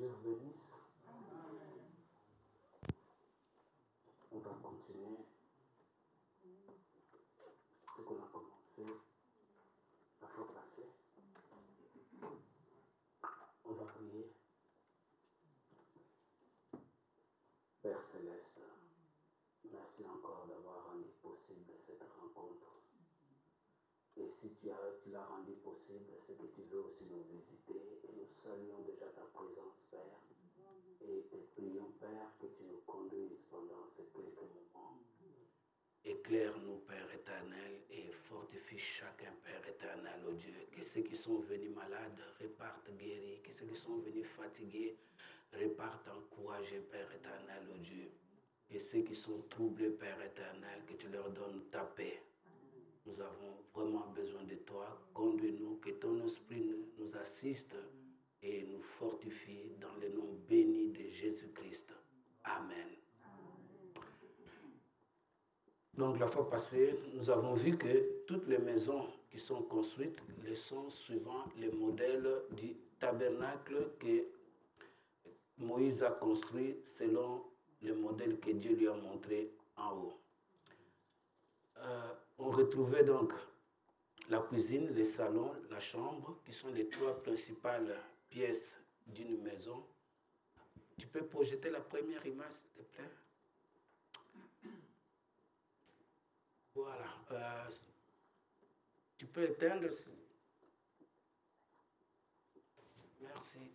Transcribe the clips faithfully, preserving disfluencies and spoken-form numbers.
vous bénisse. On va continuer ce qu'on a commencé la fois passée. On va prier. Père Céleste, merci encore d'avoir rendu possible cette rencontre. Et si tu, as, tu l'as rendu possible, c'est que tu veux aussi nous visiter. Et nous saluons déjà ta présence, Père. Et te prions, Père, que tu nous conduises pendant ces quelques moments. Éclaire-nous, Père éternel, et fortifie chacun, Père éternel, oh Dieu. Que ceux qui sont venus malades repartent guéris. Que ceux qui sont venus fatigués repartent encouragés, Père éternel, oh Dieu. Et ceux qui sont troublés, Père éternel, que tu leur donnes ta paix. Nous avons vraiment besoin de toi. Conduis-nous, que ton esprit nous assiste et nous fortifie dans le nom béni de Jésus-Christ. Amen. Donc la fois passée, nous avons vu que toutes les maisons qui sont construites le sont suivant le modèle du tabernacle que Moïse a construit selon le modèle que Dieu lui a montré en haut. Euh, on retrouvait donc la cuisine, le salon, la chambre, qui sont les trois principales pièces d'une maison. Tu peux projeter la première image, s'il te plaît? Voilà. Euh, tu peux éteindre. Merci.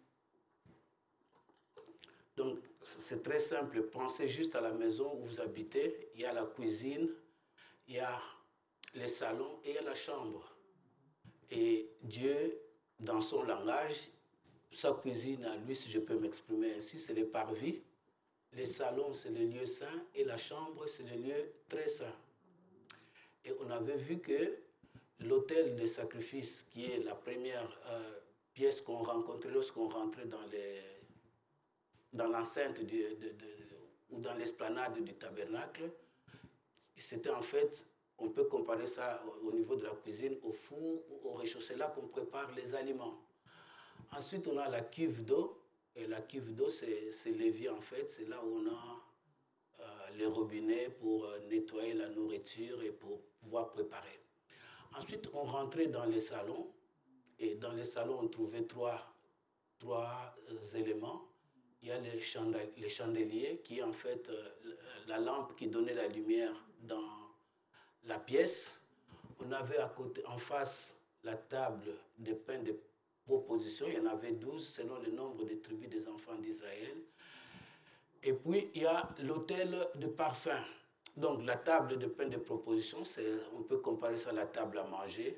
Donc, c'est très simple. Pensez juste à la maison où vous habitez. Il y a la cuisine, il y a les salons et il y a la chambre. Et Dieu, dans son langage, sa cuisine à lui, si je peux m'exprimer ainsi, c'est les parvis. Les salons, c'est les lieux saints. Et la chambre, c'est les lieux très saints. Et on avait vu que l'autel de sacrifice, qui est la première euh, pièce qu'on rencontrait lorsqu'on rentrait dans, les, dans l'enceinte du, de, de, de, ou dans l'esplanade du tabernacle, c'était en fait, on peut comparer ça au, au niveau de la cuisine, au four ou au rez-de-chaussée, là qu'on prépare les aliments. Ensuite, on a la cuve d'eau. Et la cuve d'eau, c'est, c'est l'évier en fait. C'est là où on a euh, les robinets pour euh, nettoyer la nourriture et pour pouvoir préparer. Ensuite, on rentrait dans les salons. Et dans les salons, on trouvait trois, trois euh, éléments. Il y a les, chandel- les chandeliers, qui est en fait euh, la lampe qui donnait la lumière dans la pièce. On avait à côté, en face, la table de pain de proposition. Il y en avait douze selon le nombre de tribus des enfants d'Israël. Et puis, il y a l'autel de parfum. Donc, la table de pain de proposition, c'est, on peut comparer ça à la table à manger.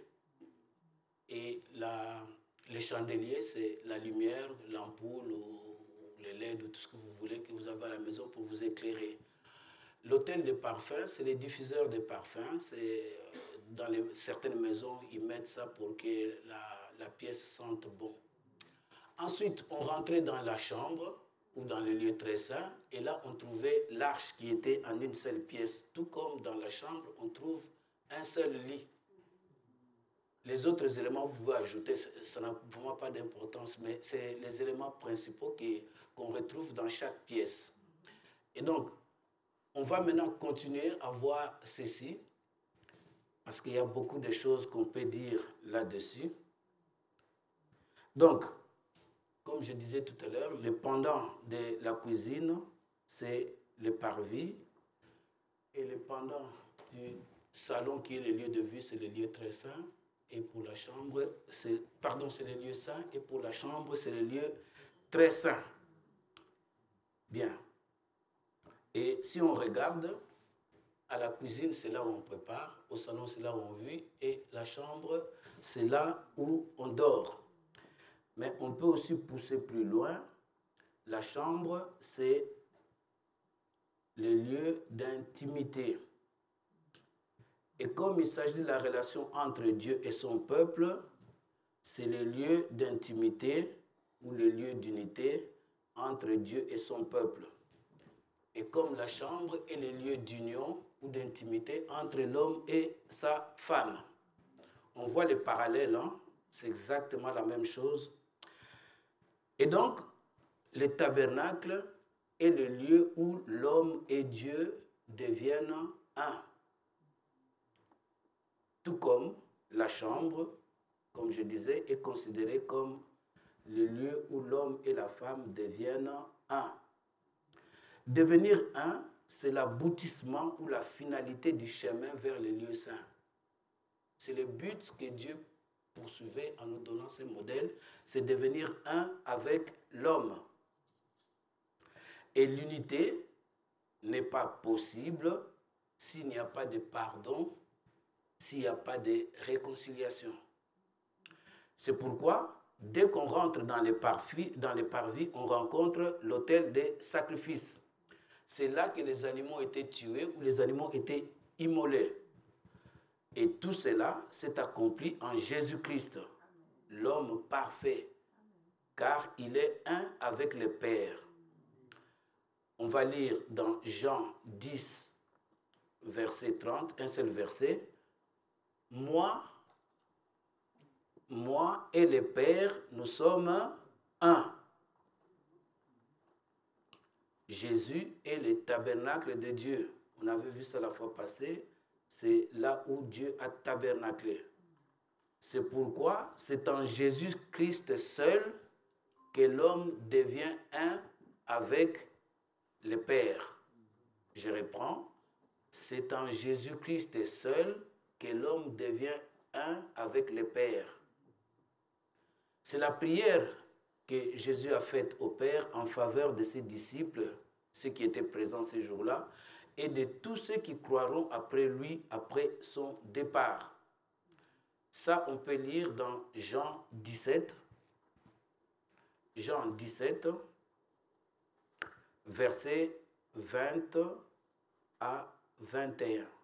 Et la, les chandeliers, c'est la lumière, l'ampoule ou les L E D ou tout ce que vous voulez que vous avez à la maison pour vous éclairer. L'autel de parfum, c'est les diffuseurs de parfum. C'est, dans les, certaines maisons, ils mettent ça pour que la, la pièce sente bon. Ensuite, on rentrait dans la chambre ou dans le lieu très saint, et là, on trouvait l'arche qui était en une seule pièce. Tout comme dans la chambre, on trouve un seul lit. Les autres éléments, vous pouvez ajouter, ça n'a vraiment pas d'importance, mais c'est les éléments principaux qui, qu'on retrouve dans chaque pièce. Et donc, on va maintenant continuer à voir ceci, parce qu'il y a beaucoup de choses qu'on peut dire là-dessus. Donc, comme je disais tout à l'heure, le pendant de la cuisine, c'est le parvis. Et le pendant du salon, qui est le lieu de vue, c'est le lieu très saint. Et pour la chambre, c'est, pardon, c'est le lieu saint. Et pour la chambre, c'est le lieu très saint. Bien. Et si on regarde, à la cuisine, c'est là où on prépare. Au salon, c'est là où on vit. Et la chambre, c'est là où on dort. Mais on peut aussi pousser plus loin. La chambre, c'est le lieu d'intimité. Et comme il s'agit de la relation entre Dieu et son peuple, c'est le lieu d'intimité ou le lieu d'unité entre Dieu et son peuple. Et comme la chambre est le lieu d'union ou d'intimité entre l'homme et sa femme. On voit les parallèles, hein? C'est exactement la même chose. Et donc, le tabernacle est le lieu où l'homme et Dieu deviennent un. Tout comme la chambre, comme je disais, est considérée comme le lieu où l'homme et la femme deviennent un. Devenir un, c'est l'aboutissement ou la finalité du chemin vers le lieu saint. C'est le but que Dieu poursuivait en nous donnant ce modèle, c'est devenir un avec l'homme. Et l'unité n'est pas possible s'il n'y a pas de pardon, s'il n'y a pas de réconciliation. C'est pourquoi, dès qu'on rentre dans les parvis, dans les parvis, on rencontre l'autel des sacrifices. C'est là que les animaux étaient tués ou les animaux étaient immolés. Et tout cela s'est accompli en Jésus-Christ, l'homme parfait, car il est un avec le Père. On va lire dans Jean dix, verset trente, un seul verset. Moi, moi et le Père, nous sommes un. Jésus est le tabernacle de Dieu. On avait vu ça la fois passée. C'est là où Dieu a tabernaclé. C'est pourquoi c'est en Jésus-Christ seul que l'homme devient un avec le Père. Je reprends. C'est en Jésus-Christ seul que l'homme devient un avec le Père. C'est la prière que Jésus a faite au Père en faveur de ses disciples, ceux qui étaient présents ces jours-là, et de tous ceux qui croiront après lui, après son départ. Ça, on peut lire dans Jean dix-sept. Jean dix-sept, versets vingt à vingt et un.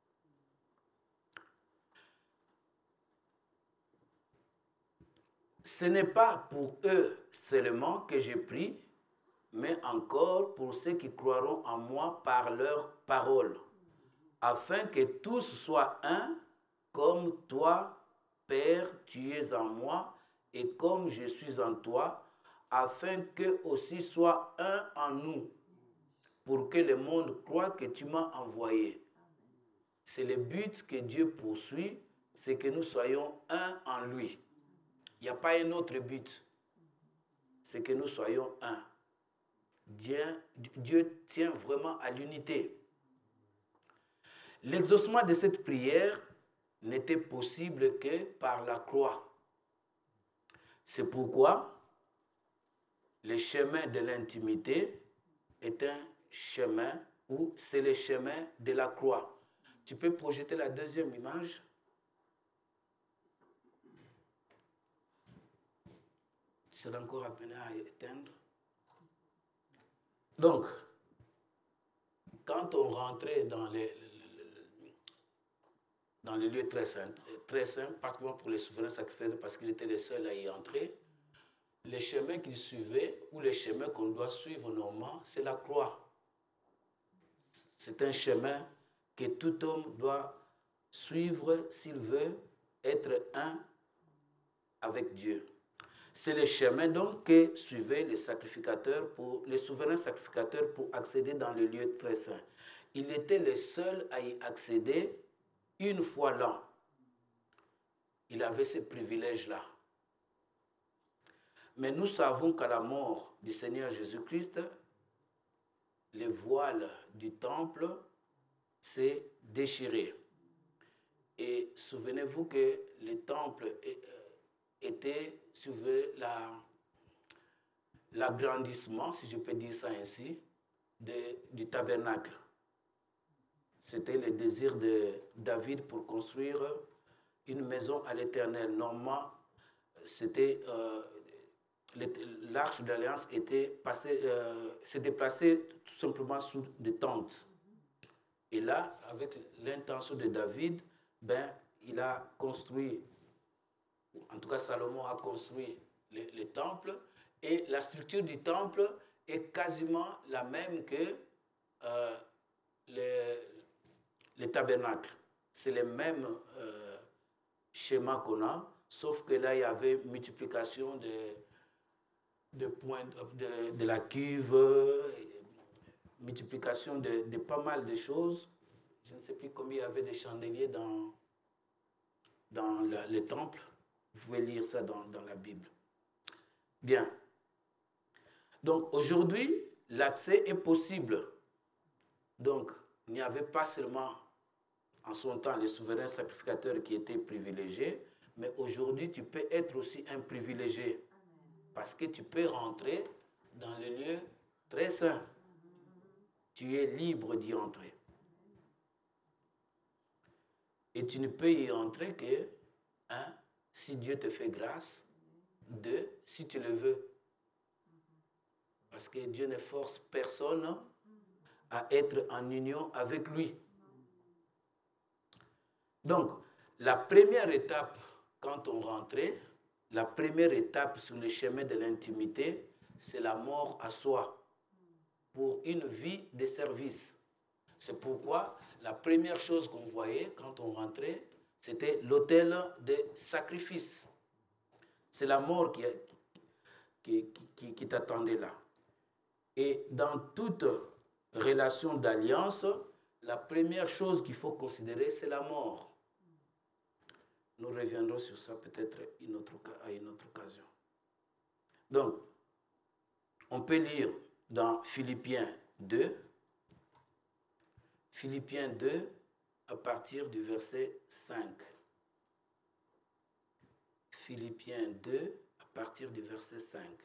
Ce n'est pas pour eux seulement que je prie, mais encore pour ceux qui croiront en moi par leur parole, afin que tous soient un, comme toi, Père, tu es en moi, et comme je suis en toi, afin qu'eux aussi soient un en nous, pour que le monde croie que tu m'as envoyé. C'est le but que Dieu poursuit, c'est que nous soyons un en lui. Il n'y a pas un autre but, c'est que nous soyons un. Dieu, Dieu tient vraiment à l'unité. L'exaucement de cette prière n'était possible que par la croix. C'est pourquoi le chemin de l'intimité est un chemin où c'est le chemin de la croix. Tu peux projeter la deuxième image? Tu seras encore appelé à éteindre. Donc, quand on rentrait dans les, dans les lieux très saints, très saints, particulièrement pour les souverains sacrificateurs, parce qu'il était le seul à y entrer, les chemins qu'il suivait, ou les chemins qu'on doit suivre normalement, c'est la croix. C'est un chemin que tout homme doit suivre s'il veut être un avec Dieu. C'est le chemin donc que suivaient les sacrificateurs, pour, les souverains sacrificateurs pour accéder dans le lieu très saint. Il était le seul à y accéder une fois l'an. Il avait ce privilège-là. Mais nous savons qu'à la mort du Seigneur Jésus-Christ, le voile du temple s'est déchiré. Et souvenez-vous que le temple était sur la, l'agrandissement, si je peux dire ça ainsi, de, du tabernacle. C'était le désir de David pour construire une maison à l'Éternel. Normalement, c'était, euh, l'arche de l'Alliance était passée, euh, s'est déplacée tout simplement sous des tentes. Et là, avec l'intention de David, ben, il a construit, en tout cas Salomon a construit le, le temple, et la structure du temple est quasiment la même que euh, le, le tabernacle. C'est le même euh, schéma qu'on a, sauf que là, il y avait multiplication de, de, point, de, de la cuve, euh, multiplication de, de pas mal de choses. Je ne sais plus combien il y avait de chandeliers dans, dans la, le temple. Vous pouvez lire ça dans, dans la Bible. Bien. Donc aujourd'hui, l'accès est possible. Donc, il n'y avait pas seulement en son temps les souverains sacrificateurs qui étaient privilégiés, mais aujourd'hui, tu peux être aussi un privilégié. Parce que tu peux rentrer dans le lieu très saint. Tu es libre d'y entrer. Et tu ne peux y entrer que, un, si Dieu te fait grâce, deux, si tu le veux. Parce que Dieu ne force personne à être en union avec lui. Donc, la première étape, quand on rentrait, la première étape sur le chemin de l'intimité, c'est la mort à soi, pour une vie de service. C'est pourquoi la première chose qu'on voyait quand on rentrait, c'était l'autel de sacrifice. C'est la mort qui, qui, qui, qui t'attendait là. Et dans toute relation d'alliance, la première chose qu'il faut considérer, c'est la mort. Nous reviendrons sur ça peut-être une autre, à une autre occasion. Donc, on peut lire dans Philippiens deux, Philippiens deux, à partir du verset cinq. Philippiens deux, à partir du verset cinq.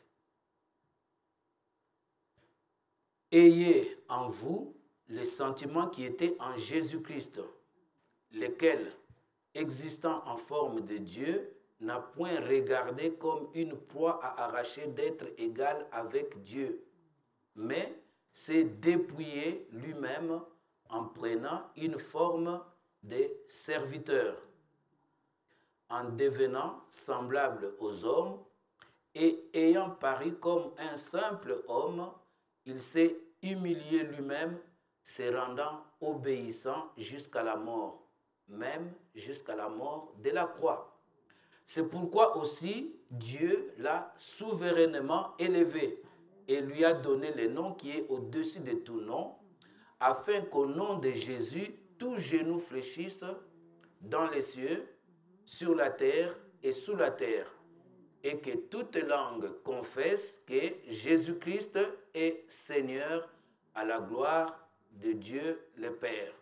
Ayez en vous les sentiments qui étaient en Jésus-Christ, lesquels, existant en forme de Dieu, n'a point regardé comme une proie à arracher d'être égal avec Dieu, mais s'est dépouillé lui-même en prenant une forme de serviteur, en devenant semblable aux hommes, et ayant paru comme un simple homme, il s'est humilié lui-même, se rendant obéissant jusqu'à la mort, même jusqu'à la mort de la croix. C'est pourquoi aussi Dieu l'a souverainement élevé et lui a donné le nom qui est au-dessus de tout nom, afin qu'au nom de Jésus, tout genou fléchisse dans les cieux, sur la terre et sous la terre, et que toute langue confesse que Jésus-Christ est Seigneur à la gloire de Dieu le Père.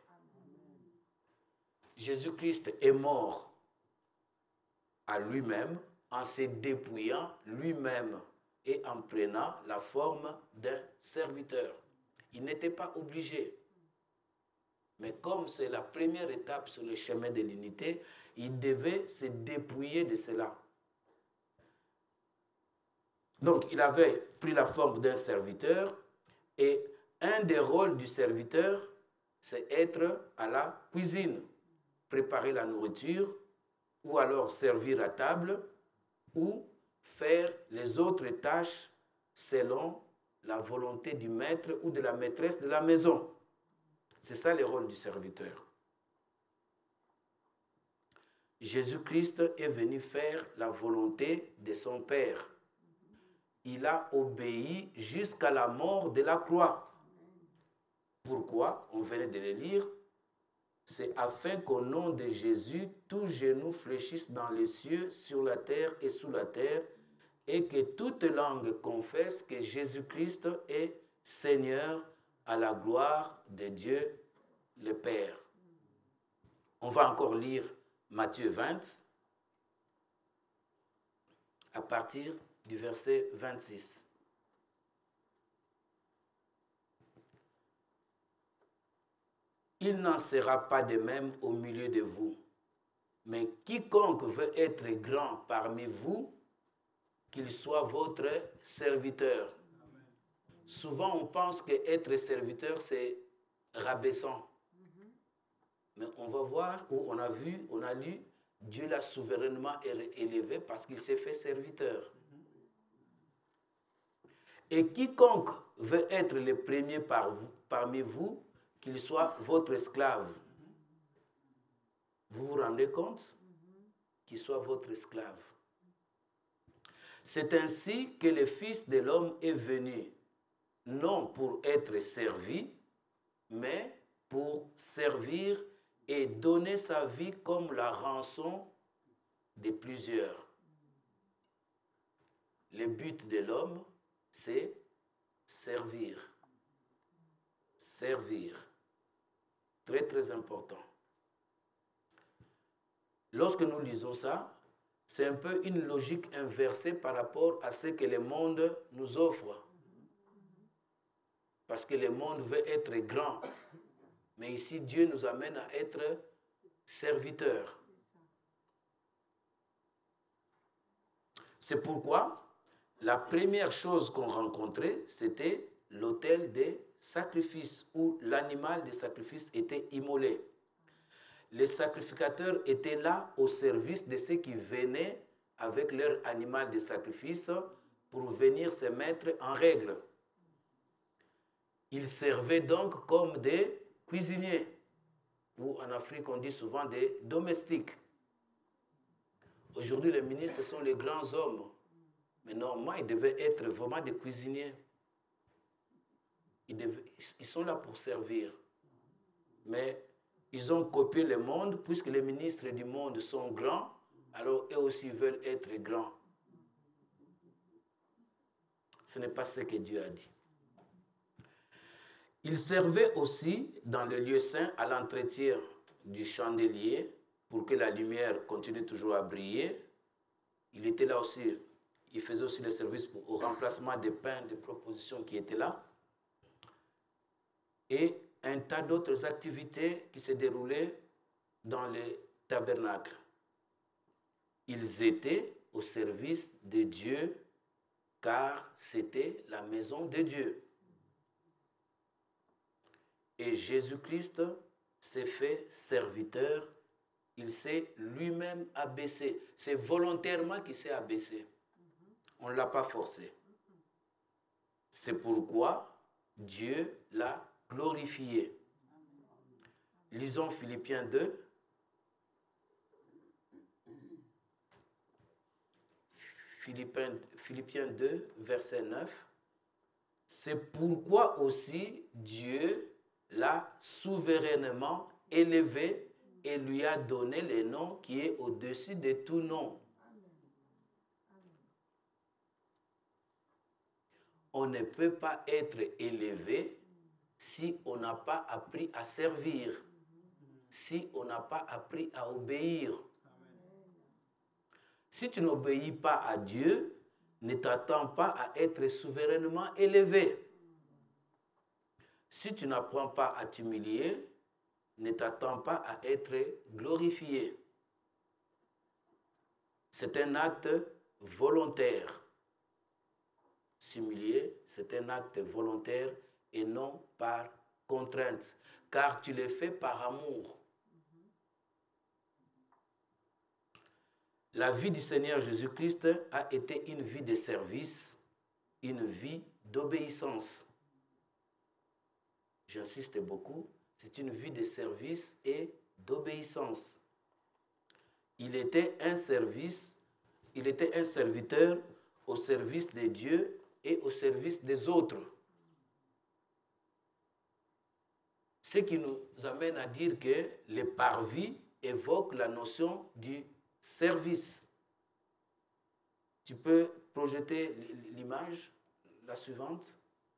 Jésus-Christ est mort à lui-même en se dépouillant lui-même et en prenant la forme d'un serviteur. Il n'était pas obligé. Mais comme c'est la première étape sur le chemin de l'unité, il devait se dépouiller de cela. Donc, il avait pris la forme d'un serviteur et un des rôles du serviteur, c'est être à la cuisine, préparer la nourriture ou alors servir à table ou faire les autres tâches selon la volonté du maître ou de la maîtresse de la maison. C'est ça le rôle du serviteur. Jésus-Christ est venu faire la volonté de son Père. Il a obéi jusqu'à la mort de la croix. Pourquoi? On venait de le lire. C'est afin qu'au nom de Jésus, tout genou fléchisse dans les cieux, sur la terre et sous la terre, et que toute langue confesse que Jésus-Christ est Seigneur à la gloire de Dieu le Père. On va encore lire Matthieu vingt, à partir du verset vingt-six. Il n'en sera pas de même au milieu de vous, mais quiconque veut être grand parmi vous, qu'il soit votre serviteur. Amen. Souvent, on pense qu'être serviteur, c'est rabaissant. Mm-hmm. Mais on va voir, où on a vu, on a lu, Dieu l'a souverainement élevé parce qu'il s'est fait serviteur. Mm-hmm. Et quiconque veut être le premier par vous, parmi vous, qu'il soit votre esclave. Mm-hmm. Vous vous rendez compte? Mm-hmm. Qu'il soit votre esclave. C'est ainsi que le Fils de l'homme est venu, non pour être servi, mais pour servir et donner sa vie comme la rançon de plusieurs. Le but de l'homme, c'est servir. Servir. Très, très important. Lorsque nous lisons ça, c'est un peu une logique inversée par rapport à ce que le monde nous offre. Parce que le monde veut être grand. Mais ici, Dieu nous amène à être serviteurs. C'est pourquoi la première chose qu'on rencontrait, c'était l'autel des sacrifices, où l'animal des sacrifices était immolé. Les sacrificateurs étaient là au service de ceux qui venaient avec leur animal de sacrifice pour venir se mettre en règle. Ils servaient donc comme des cuisiniers, ou en Afrique on dit souvent des domestiques. Aujourd'hui, les ministres sont les grands hommes, mais normalement, ils devaient être vraiment des cuisiniers. Ils, devaient, ils sont là pour servir. Mais ils ont copié le monde, puisque les ministres du monde sont grands, alors eux aussi veulent être grands. Ce n'est pas ce que Dieu a dit. Ils servaient aussi dans le lieu saint à l'entretien du chandelier pour que la lumière continue toujours à briller. Il était là aussi, il faisait aussi le service pour, au remplacement des pains de proposition qui étaient là. Et un tas d'autres activités qui se déroulaient dans le tabernacle. Ils étaient au service de Dieu, car c'était la maison de Dieu. Et Jésus-Christ s'est fait serviteur, il s'est lui-même abaissé. C'est volontairement qu'il s'est abaissé. On ne l'a pas forcé. C'est pourquoi Dieu l'a glorifié. Lisons Philippiens deux. Philippiens, Philippiens deux, verset neuf. C'est pourquoi aussi Dieu l'a souverainement élevé et lui a donné le nom qui est au-dessus de tout nom. On ne peut pas être élevé si on n'a pas appris à servir, si on n'a pas appris à obéir. Si tu n'obéis pas à Dieu, ne t'attends pas à être souverainement élevé. Si tu n'apprends pas à t'humilier, ne t'attends pas à être glorifié. C'est un acte volontaire. S'humilier, c'est un acte volontaire et non par contrainte, car tu le fais par amour. La vie du Seigneur Jésus-Christ a été une vie de service, une vie d'obéissance. J'insiste beaucoup, c'est une vie de service et d'obéissance. Il était un service, il était un serviteur au service de Dieu et au service des autres. Ce qui nous amène à dire que le parvis évoque la notion du service. Tu peux projeter l'image, la suivante.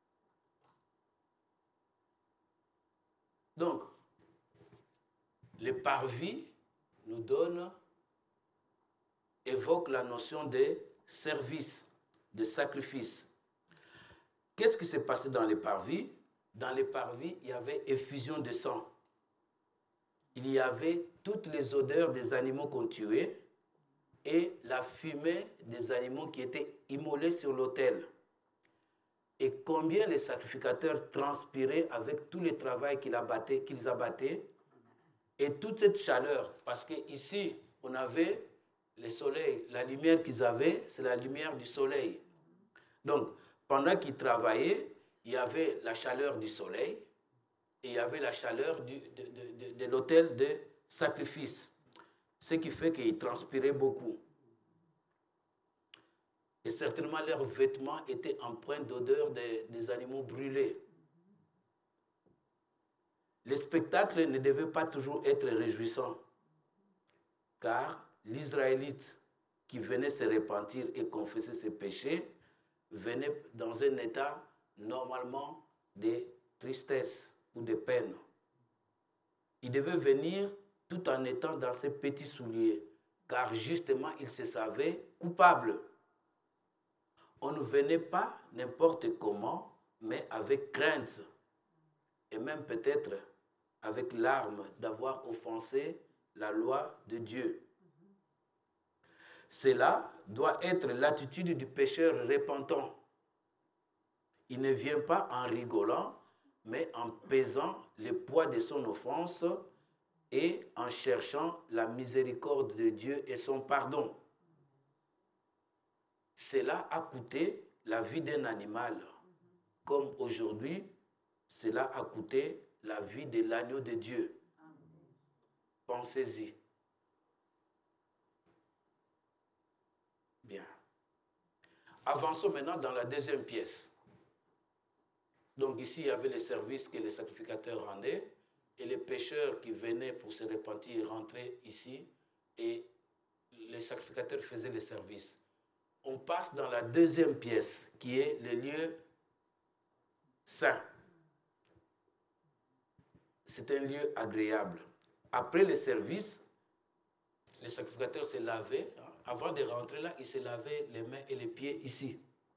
Donc, le parvis nous donne, évoque la notion de service, de sacrifice. Qu'est-ce qui s'est passé dans les parvis? Dans les parvis, il y avait effusion de sang. Il y avait toutes les odeurs des animaux qu'on tuait et la fumée des animaux qui étaient immolés sur l'autel. Et combien les sacrificateurs transpiraient avec tout le travail qu'ils abattaient, qu'ils abattaient et toute cette chaleur. Parce qu'ici, on avait le soleil. La lumière qu'ils avaient, c'est la lumière du soleil. Donc, pendant qu'ils travaillaient, il y avait la chaleur du soleil et il y avait la chaleur du, de, de, de, de l'autel de sacrifice. Ce qui fait qu'ils transpiraient beaucoup. Et Et certainement leurs vêtements étaient empreints d'odeur des, des animaux brûlés. Les spectacles ne devaient pas toujours être réjouissants, car l'Israélite qui venait se repentir et confesser ses péchés venait dans un état normalement de tristesse ou de peine. Il devait venir tout en étant dans ses petits souliers, car justement il se savait coupable. On ne venait pas n'importe comment, mais avec crainte, et même peut-être avec larmes d'avoir offensé la loi de Dieu. Cela doit être l'attitude du pécheur repentant. Il ne vient pas en rigolant, mais en pesant le poids de son offense et en cherchant la miséricorde de Dieu et son pardon. Cela a coûté la vie d'un animal, comme aujourd'hui, cela a coûté la vie de l'agneau de Dieu. Pensez-y. Bien. Avançons maintenant dans la deuxième pièce. Donc ici, il y avait les services que les sacrificateurs rendaient et les pécheurs qui venaient pour se repentir rentraient ici et les sacrificateurs faisaient les services. On passe dans la deuxième pièce qui est le lieu saint. C'est un lieu agréable. Après les services, les sacrificateurs se lavaient. Avant de rentrer là, ils se lavaient les mains et les pieds ici.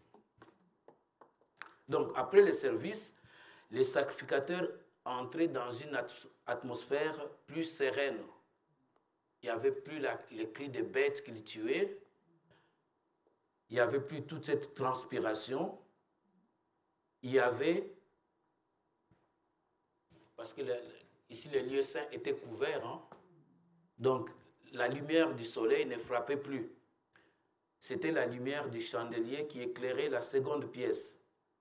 Donc, après les services, les sacrificateurs entraient dans une atmosphère plus sereine. Il n'y avait plus la, les cris des bêtes qu'ils tuaient. Il n'y avait plus toute cette transpiration. Il y avait, parce que le, ici les lieux saints étaient couverts, hein? Donc la lumière du soleil ne frappait plus. C'était la lumière du chandelier qui éclairait la seconde pièce.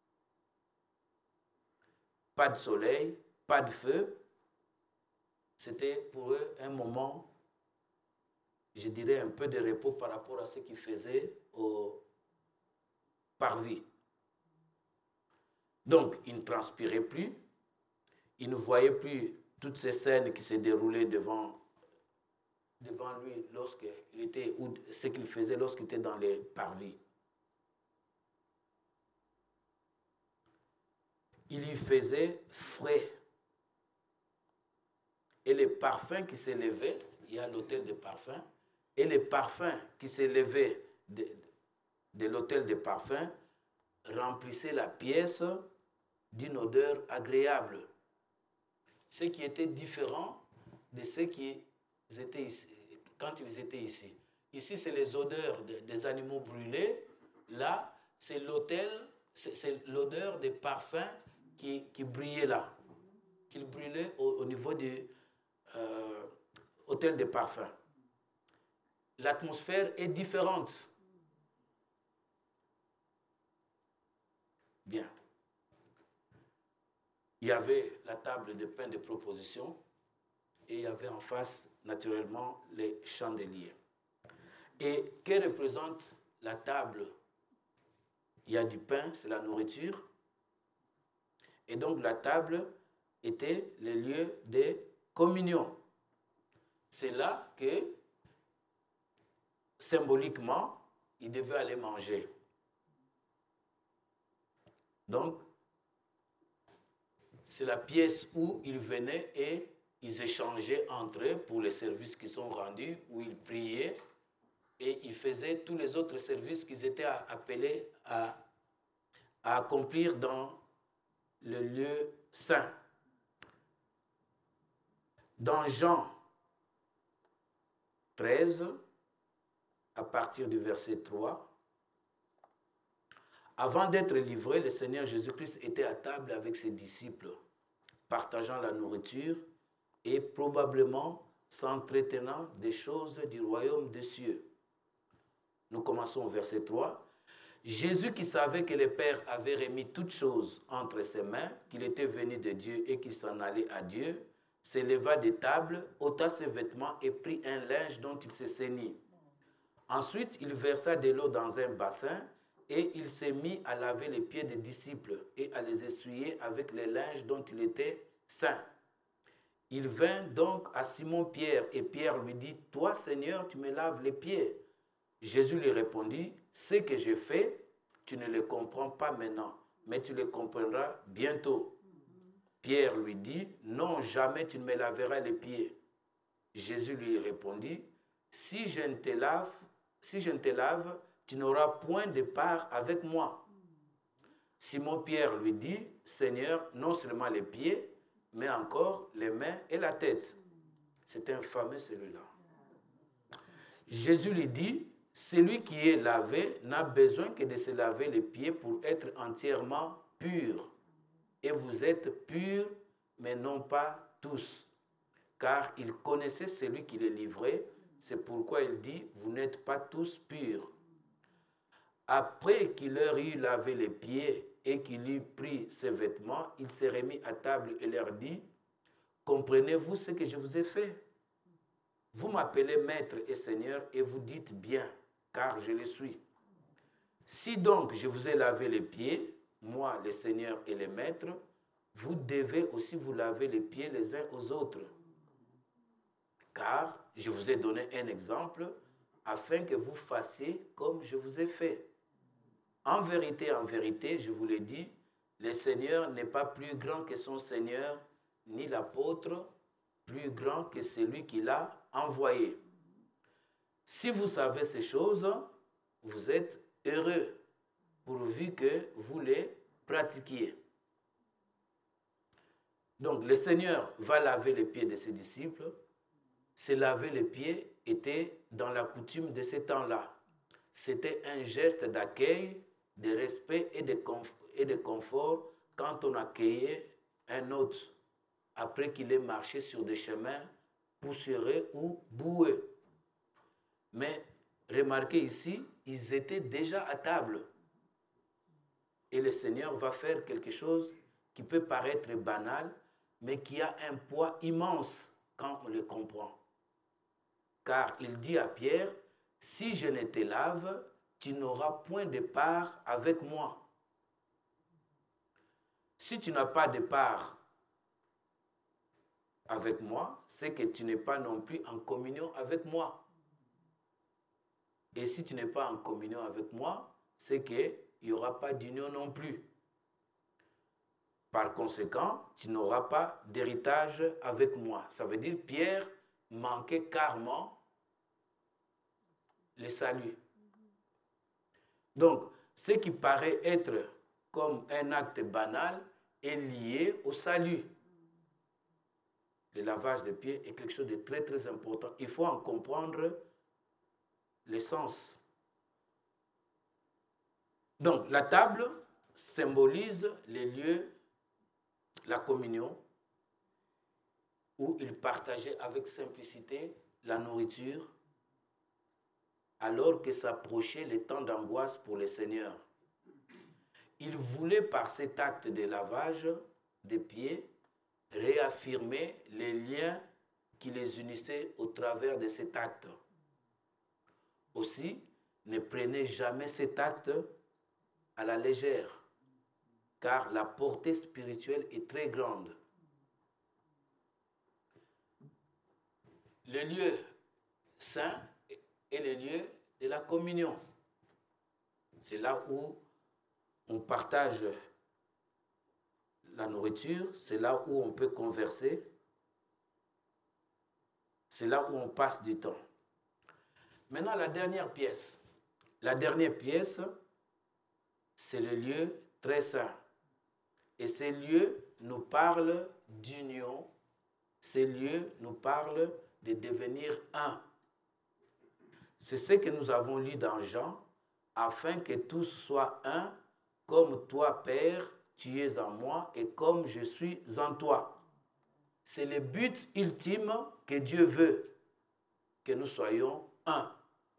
Pas de soleil, pas de feu. C'était pour eux un moment, je dirais, un peu de repos par rapport à ce qu'ils faisaient au parvis. Donc, il ne transpirait plus. Il ne voyait plus toutes ces scènes qui se déroulaient devant, devant lui lorsqu'il était, ou ce qu'il faisait lorsqu'il était dans les parvis. Il y faisait frais. Et les parfums qui s'élevaient, il y a l'autel de parfums, et les parfums qui s'élevaient de, de l'autel de parfums remplissaient la pièce d'une odeur agréable. Ce qui était différent de ce qui étaient ici, quand ils étaient ici. Ici, c'est les odeurs de, des animaux brûlés. Là, c'est l'autel, c'est, c'est l'odeur des parfums qui, qui brillait là, qui brûlait au, au niveau du euh, autel de parfums. L'atmosphère est différente. Bien. Il y avait la table de pain de proposition et il y avait en face, naturellement, les chandeliers. Et que représente la table? Il y a du pain, c'est la nourriture. Et donc la table était le lieu de communion. C'est là que, symboliquement, ils devaient aller manger. Donc, c'est la pièce où ils venaient et ils échangeaient entre eux pour les services qui sont rendus, où ils priaient et ils faisaient tous les autres services qu'ils étaient appelés à, à accomplir dans le lieu saint. Dans Jean treize, à partir du verset trois, avant d'être livré, le Seigneur Jésus-Christ était à table avec ses disciples, partageant la nourriture et probablement s'entretenant des choses du royaume des cieux. Nous commençons au verset trois. Jésus, qui savait que le Père avait remis toutes choses entre ses mains, qu'il était venu de Dieu et qu'il s'en allait à Dieu, s'éleva de table, ôta ses vêtements et prit un linge dont il se ceignit. Ensuite, il versa de l'eau dans un bassin et il s'est mis à laver les pieds des disciples et à les essuyer avec les linges dont il était saint. Il vint donc à Simon-Pierre et Pierre lui dit, « Toi, Seigneur, tu me laves les pieds. » Jésus lui répondit, « Ce que j'ai fait, tu ne le comprends pas maintenant, mais tu le comprendras bientôt. » Pierre lui dit, « Non, jamais tu ne me laveras les pieds. » Jésus lui répondit, « Si je ne te lave, si je ne te lave, tu n'auras point de part avec moi. » Simon-Pierre lui dit, « Seigneur, non seulement les pieds, mais encore les mains et la tête. » C'est infameux celui-là. Jésus lui dit, « Celui qui est lavé n'a besoin que de se laver les pieds pour être entièrement pur. Et vous êtes purs, mais non pas tous. » Car il connaissait celui qui les livrait, c'est pourquoi il dit, « Vous n'êtes pas tous purs. » Après qu'il leur eut lavé les pieds et qu'il eut pris ses vêtements, il s'est remis à table et leur dit, « Comprenez-vous ce que je vous ai fait? Vous m'appelez maître et seigneur et vous dites bien, car je le suis. Si donc je vous ai lavé les pieds, moi, les seigneurs et les maîtres, vous devez aussi vous laver les pieds les uns aux autres. Car je vous ai donné un exemple afin que vous fassiez comme je vous ai fait. En vérité, en vérité, je vous l'ai dit, le Seigneur n'est pas plus grand que son Seigneur, ni l'apôtre plus grand que celui qui l'a envoyé. Si vous savez ces choses, vous êtes heureux, pourvu que vous les pratiquiez. » Donc, le Seigneur va laver les pieds de ses disciples. Se laver les pieds était dans la coutume de ce temps-là. C'était un geste d'accueil, de respect et de, conf- et de confort quand on accueillait un hôte après qu'il ait marché sur des chemins poussiéreux ou boueux. Mais remarquez ici, ils étaient déjà à table. Et le Seigneur va faire quelque chose qui peut paraître banal, mais qui a un poids immense quand on le comprend. Car il dit à Pierre, « Si je ne te lave, tu n'auras point de part avec moi. » Si tu n'as pas de part avec moi, c'est que tu n'es pas non plus en communion avec moi. Et si tu n'es pas en communion avec moi, c'est qu'il n'y aura pas d'union non plus. Par conséquent, tu n'auras pas d'héritage avec moi. Ça veut dire Pierre manquait carrément le salut. Donc, ce qui paraît être comme un acte banal est lié au salut. Le lavage des pieds est quelque chose de très très important. Il faut en comprendre le sens. Donc, la table symbolise les lieux, la communion, où ils partageaient avec simplicité la nourriture, alors que s'approchait le temps d'angoisse pour les seigneurs. Ils voulaient, par cet acte de lavage des pieds, réaffirmer les liens qui les unissaient au travers de cet acte. Aussi, ne prenez jamais cet acte à la légère, car la portée spirituelle est très grande. Le lieu saint est le lieu de la communion. C'est là où on partage la nourriture, c'est là où on peut converser, c'est là où on passe du temps. Maintenant, la dernière pièce. La dernière pièce, c'est le lieu très saint. Et ces lieux nous parlent d'union, ces lieux nous parlent de devenir un. C'est ce que nous avons lu dans Jean, afin que tous soient un, comme toi, Père, tu es en moi et comme je suis en toi. C'est le but ultime que Dieu veut, que nous soyons un.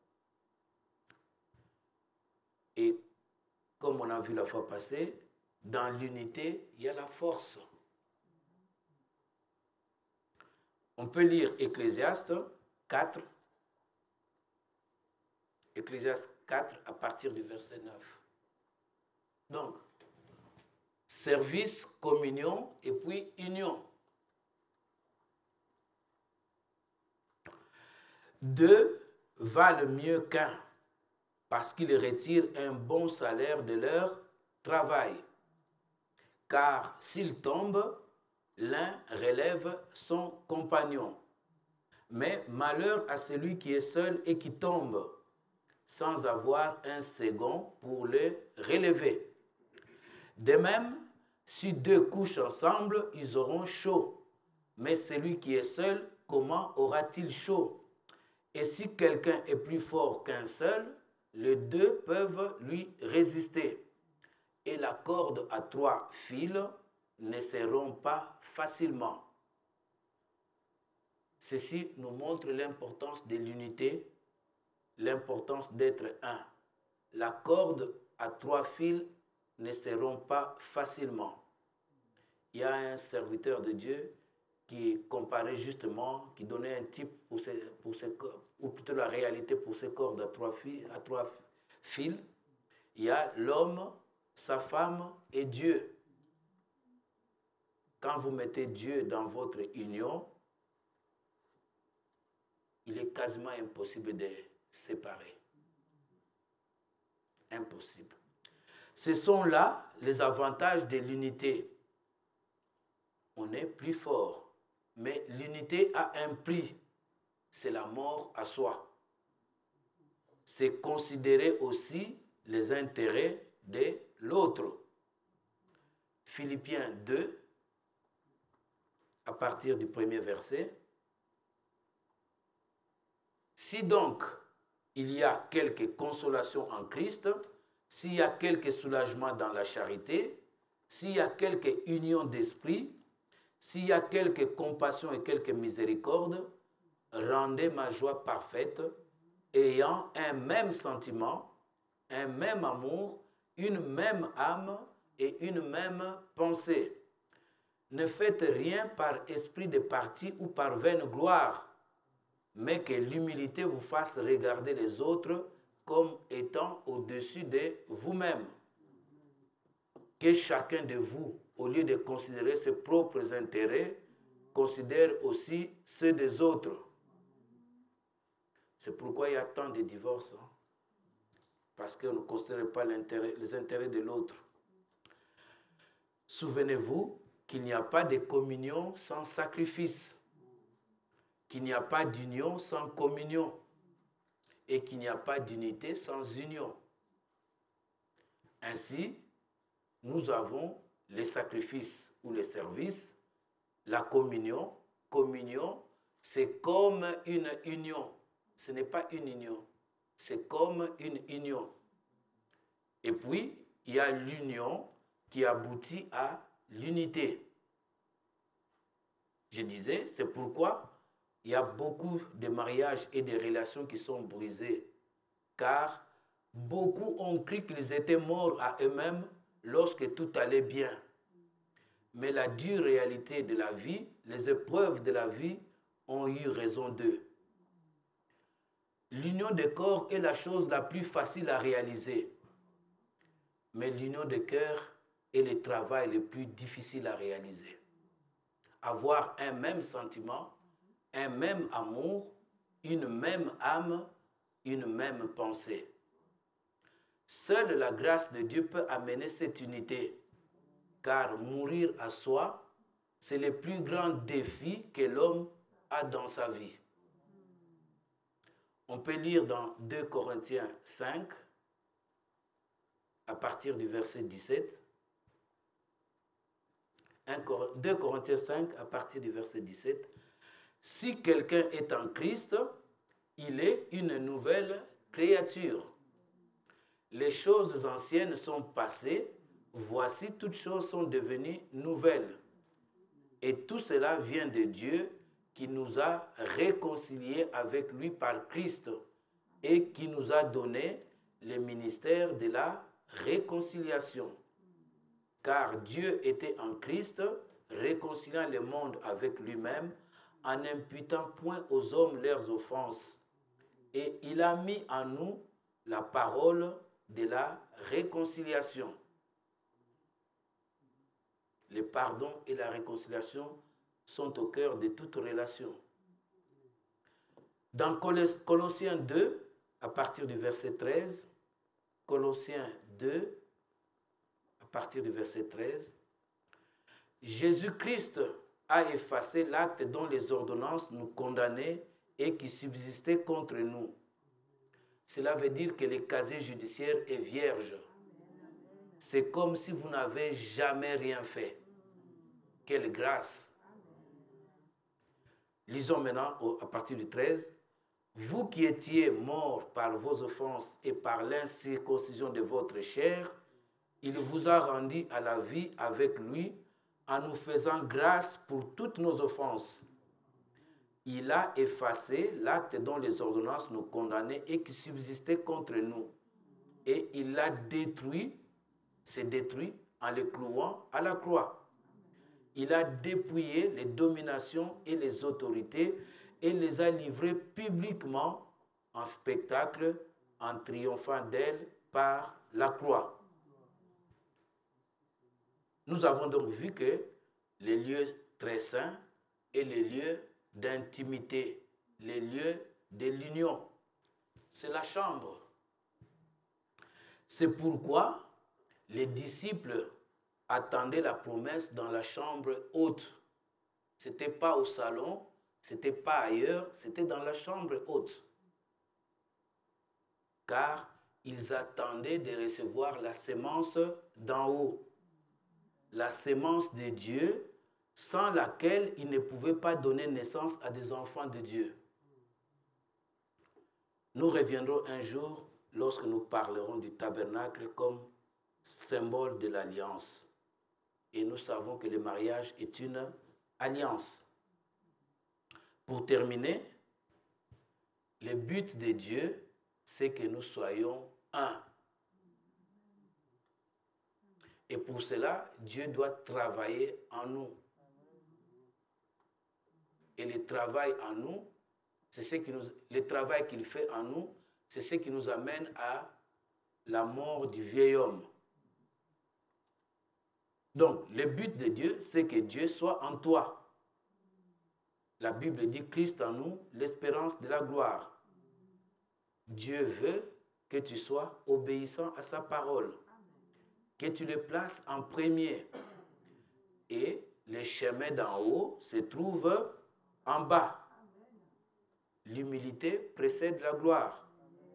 Et comme on a vu la fois passée, dans l'unité, il y a la force. On peut lire Ecclésiaste quatre, Ecclésiaste quatre à partir du verset neuf. Donc, service, communion et puis union. Deux valent mieux qu'un parce qu'ils retirent un bon salaire de leur travail. Car s'il tombe, l'un relève son compagnon. Mais malheur à celui qui est seul et qui tombe, sans avoir un second pour le relever. De même, si deux couchent ensemble, ils auront chaud. Mais celui qui est seul, comment aura-t-il chaud? Et si quelqu'un est plus fort qu'un seul, les deux peuvent lui résister. Et la corde à trois fils ne se rompt pas facilement. Ceci nous montre l'importance de l'unité, l'importance d'être un. La corde à trois fils ne se rompt pas facilement. Il y a un serviteur de Dieu qui comparait justement, qui donnait un type pour ces, pour ces, ou plutôt la réalité pour ces cordes à trois fils, à trois fils. Il y a l'homme, sa femme et Dieu. Quand vous mettez Dieu dans votre union, il est quasiment impossible de séparer. Impossible. Ce sont là les avantages de l'unité. On est plus fort. Mais l'unité a un prix, c'est la mort à soi. C'est considérer aussi les intérêts de l'autre. Philippiens deux, à partir du premier verset. Si donc il y a quelque consolation en Christ, s'il y a quelque soulagement dans la charité, s'il y a quelque union d'esprit, s'il y a quelque compassion et quelque miséricorde, rendez ma joie parfaite, ayant un même sentiment, un même amour, une même âme et une même pensée. Ne faites rien par esprit de parti ou par vaine gloire, mais que l'humilité vous fasse regarder les autres comme étant au-dessus de vous-même. Que chacun de vous, au lieu de considérer ses propres intérêts, considère aussi ceux des autres. C'est pourquoi il y a tant de divorces. Hein? Parce qu'on ne considère pas les intérêts de l'autre. Souvenez-vous qu'il n'y a pas de communion sans sacrifice, qu'il n'y a pas d'union sans communion, et qu'il n'y a pas d'unité sans union. Ainsi, nous avons les sacrifices ou les services, la communion. Communion, c'est comme une union. Ce n'est pas une union, c'est comme une union. Et puis, il y a l'union qui aboutit à l'unité. Je disais, c'est pourquoi il y a beaucoup de mariages et de relations qui sont brisées, car beaucoup ont cru qu'ils étaient morts à eux-mêmes lorsque tout allait bien. Mais la dure réalité de la vie, les épreuves de la vie ont eu raison d'eux. L'union des corps est la chose la plus facile à réaliser, mais l'union des cœurs est le travail le plus difficile à réaliser. Avoir un même sentiment, un même amour, une même âme, une même pensée. Seule la grâce de Dieu peut amener cette unité, car mourir à soi, c'est le plus grand défi que l'homme a dans sa vie. On peut lire dans deux Corinthiens cinq, à partir du verset dix-sept. deux Corinthiens cinq, à partir du verset dix-sept. Si quelqu'un est en Christ, il est une nouvelle créature. Les choses anciennes sont passées, voici toutes choses sont devenues nouvelles. Et tout cela vient de Dieu qui nous a réconciliés avec lui par Christ et qui nous a donné le ministère de la réconciliation. Car Dieu était en Christ, réconciliant le monde avec lui-même, en n'imputant point aux hommes leurs offenses. Et il a mis en nous la parole de la réconciliation. le pardon et la réconciliation sont au cœur de toute relation. Dans Colossiens deux, à partir du verset treize, Colossiens deux, à partir du verset treize, Jésus-Christ a effacé l'acte dont les ordonnances nous condamnaient et qui subsistait contre nous. Cela veut dire que le casier judiciaire est vierge. C'est comme si vous n'avez jamais rien fait. Quelle grâce! Lisons maintenant à partir du treize. Vous qui étiez morts par vos offenses et par l'incirconcision de votre chair, il vous a rendus à la vie avec lui en nous faisant grâce pour toutes nos offenses. Il a effacé l'acte dont les ordonnances nous condamnaient et qui subsistait contre nous. Et il l'a détruit, s'est détruit en le clouant à la croix. Il a dépouillé les dominations et les autorités et les a livrées publiquement en spectacle en triomphant d'elles par la croix. Nous avons donc vu que les lieux très saints et les lieux d'intimité, les lieux de l'union, c'est la chambre. C'est pourquoi les disciples attendaient la promesse dans la chambre haute. Ce n'était pas au salon, ce n'était pas ailleurs, c'était dans la chambre haute. Car ils attendaient de recevoir la sémence d'en haut, la sémence de Dieu, sans laquelle ils ne pouvaient pas donner naissance à des enfants de Dieu. Nous reviendrons un jour lorsque nous parlerons du tabernacle comme symbole de l'alliance. Et nous savons que le mariage est une alliance. Pour terminer, le but de Dieu, c'est que nous soyons un. Et pour cela, Dieu doit travailler en nous. Et le travail en nous, c'est ce qui nous, le travail qu'il fait en nous, c'est ce qui nous amène à la mort du vieil homme. Donc, le but de Dieu, c'est que Dieu soit en toi. La Bible dit Christ en nous, l'espérance de la gloire. Dieu veut que tu sois obéissant à sa parole, que tu le places en premier. Et le chemin d'en haut se trouve en bas. L'humilité précède la gloire.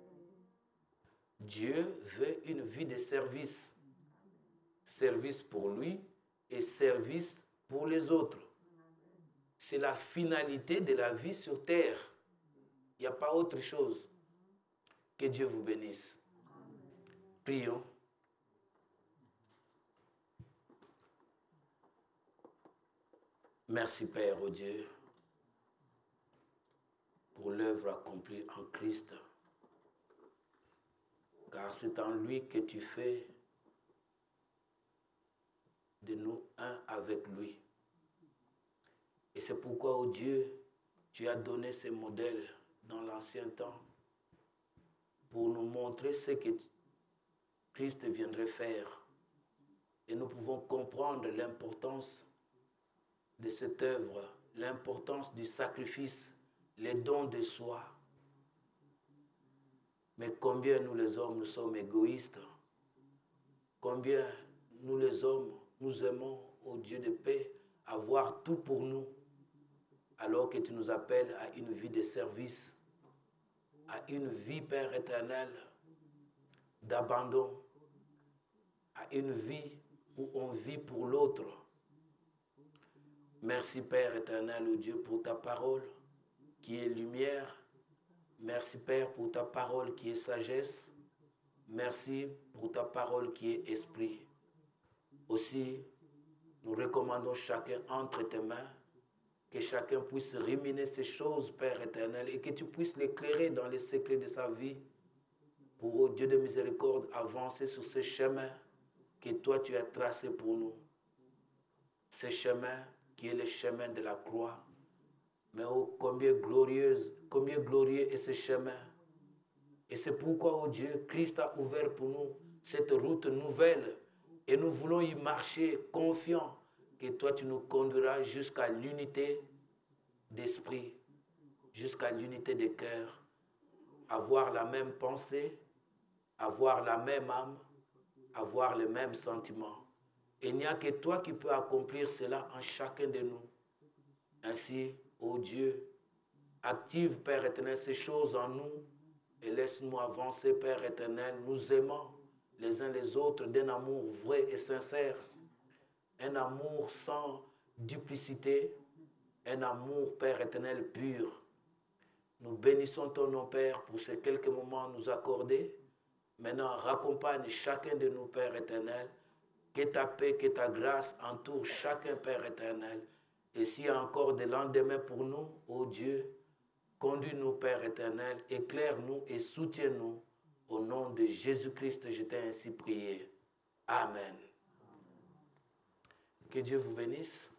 Dieu veut une vie de service. Service pour lui et service pour les autres. C'est la finalité de la vie sur terre. Il n'y a pas autre chose. Que Dieu vous bénisse. Prions. Merci Père, ô Dieu, pour l'œuvre accomplie en Christ. Car c'est en lui que tu fais de nous un avec lui. Et c'est pourquoi, ô Dieu, tu as donné ces modèles dans l'ancien temps pour nous montrer ce que Christ viendrait faire. Et nous pouvons comprendre l'importance de cette œuvre, l'importance du sacrifice, les dons de soi. Mais combien nous les hommes, nous sommes égoïstes. Combien nous les hommes, nous aimons, ô Dieu de paix, avoir tout pour nous, alors que tu nous appelles à une vie de service, à une vie, Père éternel, d'abandon, à une vie où on vit pour l'autre. Merci, Père éternel, ô Dieu, pour ta parole qui est lumière. Merci, Père, pour ta parole qui est sagesse. Merci pour ta parole qui est esprit. Aussi, nous recommandons chacun entre tes mains, que chacun puisse ruminer ces choses, Père éternel, et que tu puisses l'éclairer dans les secrets de sa vie, pour, ô Dieu de miséricorde, avancer sur ce chemin que toi tu as tracé pour nous. Ce chemin qui est le chemin de la croix. Mais oh, combien glorieuse, combien glorieux est ce chemin. Et c'est pourquoi, oh Dieu, Christ a ouvert pour nous cette route nouvelle. Et nous voulons y marcher confiants, que toi tu nous conduiras jusqu'à l'unité d'esprit, jusqu'à l'unité de cœur, avoir la même pensée, avoir la même âme, avoir les mêmes sentiments. Et il n'y a que toi qui peux accomplir cela en chacun de nous. Ainsi, ô Dieu, active, Père éternel, ces choses en nous et laisse-nous avancer, Père éternel, nous aimant les uns les autres d'un amour vrai et sincère, un amour sans duplicité, un amour, Père éternel, pur. Nous bénissons ton nom, Père, pour ces quelques moments nous accordés. Maintenant, raccompagne chacun de nous, Père éternel. Que ta paix, que ta grâce entoure chacun, Père éternel. Et s'il y a encore des lendemains pour nous, ô Dieu, conduis-nous, Père éternel, éclaire-nous et soutiens-nous. Au nom de Jésus-Christ, je t'ai ainsi prié. Amen. Que Dieu vous bénisse.